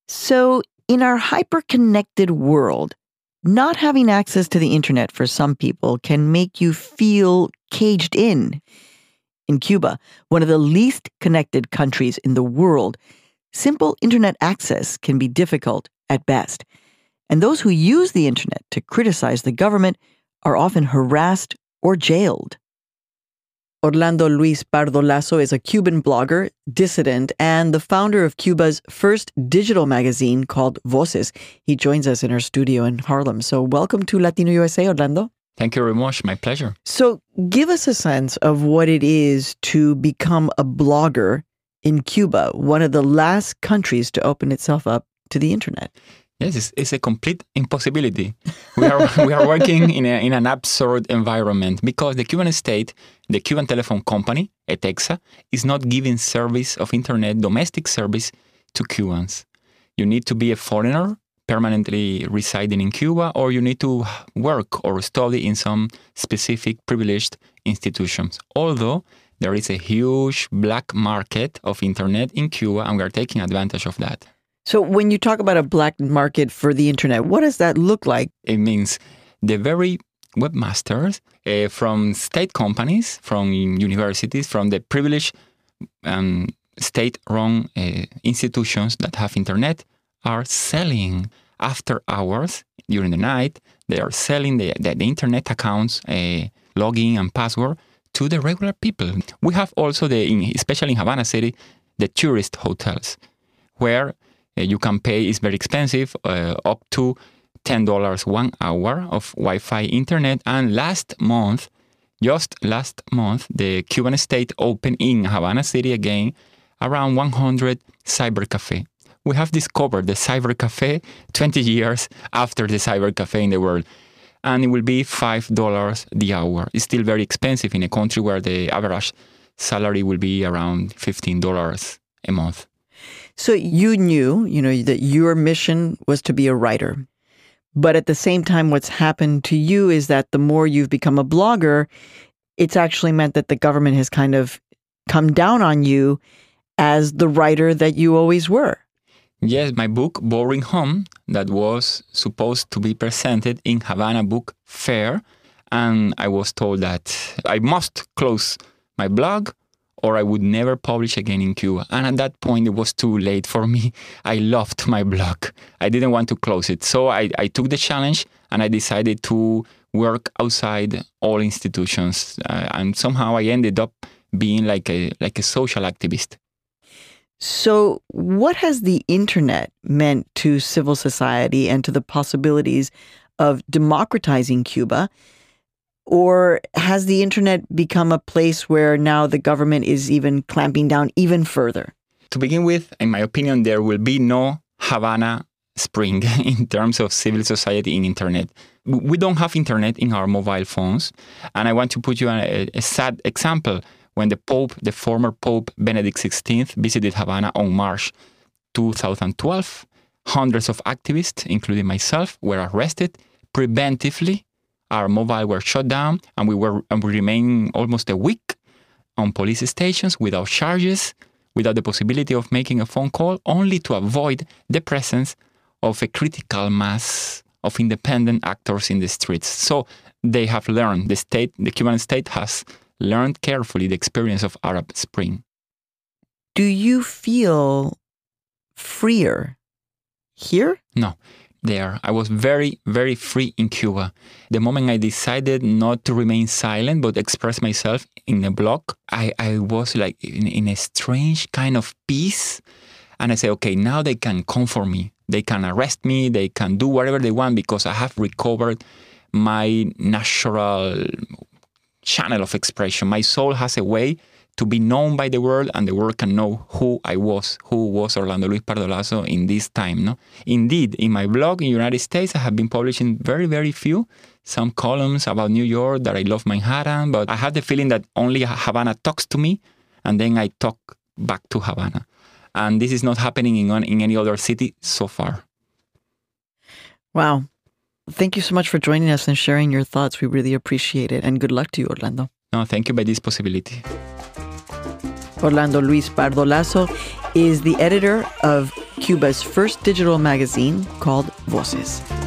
So, in our hyper-connected world, not having access to the internet for some people can make you feel caged in. In Cuba, one of the least connected countries in the world, simple internet access can be difficult at best. And those who use the internet to criticize the government are often harassed or jailed. Orlando Luis Pardo Lazo is a Cuban blogger, dissident, and the founder of Cuba's first digital magazine called Voces. He joins us in our studio in Harlem. So welcome to Latino USA, Orlando. Thank you very much. My pleasure. So give us a sense of what it is to become a blogger in Cuba, one of the last countries to open itself up to the internet. Yes, it's a complete impossibility. We are working in an absurd environment because the Cuban state, the Cuban telephone company, ETEXA, is not giving service of internet, domestic service to Cubans. You need to be a foreigner permanently residing in Cuba, or you need to work or study in some specific privileged institutions. Although there is a huge black market of internet in Cuba, and we are taking advantage of that. So when you talk about a black market for the internet, what does that look like? It means the very webmasters from state companies, from universities, from the privileged state-run institutions that have internet are selling after hours during the night. They are selling the internet accounts, login and password to the regular people. We have also, especially in Havana City, the tourist hotels where you can pay, it's very expensive, up to $10 1 hour of Wi-Fi internet. And just last month, the Cuban state opened in Havana City again around 100 cyber cafe. We have discovered the cyber cafe 20 years after the cyber cafe in the world. And it will be $5 the hour. It's still very expensive in a country where the average salary will be around $15 a month. So you knew, that your mission was to be a writer. But at the same time, what's happened to you is that the more you've become a blogger, it's actually meant that the government has kind of come down on you as the writer that you always were. Yes, my book, Boring Home, that was supposed to be presented in Havana Book Fair. And I was told that I must close my blog or I would never publish again in Cuba. And at that point, it was too late for me. I loved my blog. I didn't want to close it. So I took the challenge and I decided to work outside all institutions. And somehow I ended up being like a social activist. So what has the internet meant to civil society and to the possibilities of democratizing Cuba? Or has the internet become a place where now the government is even clamping down even further? To begin with, in my opinion, there will be no Havana Spring in terms of civil society in internet. We don't have internet in our mobile phones. And I want to put you a sad example. When the former Pope Benedict XVI visited Havana on March 2012, hundreds of activists, including myself, were arrested preventively. Our mobile were shut down, and we remained almost a week on police stations without charges, without the possibility of making a phone call, only to avoid the presence of a critical mass of independent actors in the streets. So they have learned, the Cuban state has learned carefully the experience of Arab Spring. Do you feel freer here? No. There. I was very, very free in Cuba. The moment I decided not to remain silent, but express myself in a blog, I was like in a strange kind of peace. And I said, okay, now they can come for me. They can arrest me. They can do whatever they want because I have recovered my natural channel of expression. My soul has a way to be known by the world, and the world can know who was Orlando Luis Pardo Lazo in this time. No? Indeed, in my blog in the United States, I have been publishing very, very few, some columns about New York, that I love Manhattan, but I have the feeling that only Havana talks to me, and then I talk back to Havana. And this is not happening in any other city so far. Wow. Thank you so much for joining us and sharing your thoughts. We really appreciate it. And good luck to you, Orlando. No, thank you for this possibility. Orlando Luis Pardo Lazo is the editor of Cuba's first digital magazine called Voces.